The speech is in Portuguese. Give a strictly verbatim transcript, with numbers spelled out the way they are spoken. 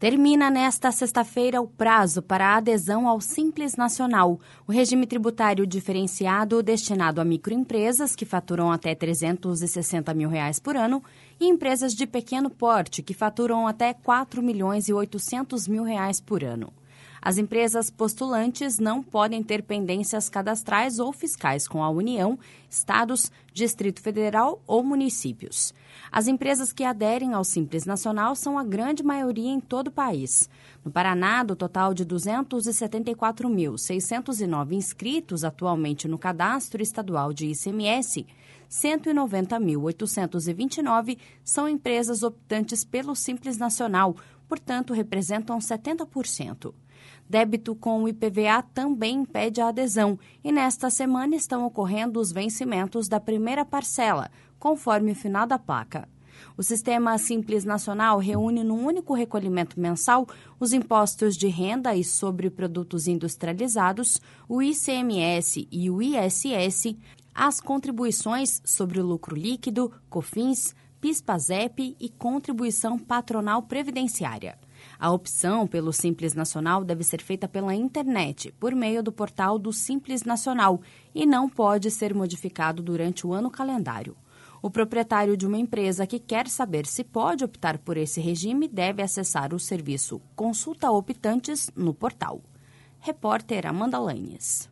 Termina nesta sexta-feira o prazo para a adesão ao Simples Nacional, o regime tributário diferenciado destinado a microempresas que faturam até trezentos e sessenta mil reais por ano e empresas de pequeno porte que faturam até quatro milhões e oitocentos mil reais por ano. As empresas postulantes não podem ter pendências cadastrais ou fiscais com a União, estados, Distrito Federal ou municípios. As empresas que aderem ao Simples Nacional são a grande maioria em todo o país. No Paraná, do total de duzentos e setenta e quatro mil, seiscentos e nove inscritos atualmente no Cadastro Estadual de I C M S, cento e noventa mil, oitocentos e vinte e nove são empresas optantes pelo Simples Nacional, portanto, representam setenta por cento. Débito com o I P V A também impede a adesão e nesta semana estão ocorrendo os vencimentos da primeira parcela, conforme o final da placa. O Sistema Simples Nacional reúne num único recolhimento mensal os impostos de renda e sobre produtos industrializados, o I C M S e o I S S, as contribuições sobre o lucro líquido, COFINS, PIS/PASEP e contribuição patronal previdenciária. A opção pelo Simples Nacional deve ser feita pela internet, por meio do portal do Simples Nacional, e não pode ser modificado durante o ano calendário. O proprietário de uma empresa que quer saber se pode optar por esse regime deve acessar o serviço Consulta Optantes no portal. Repórter Amanda Lanes.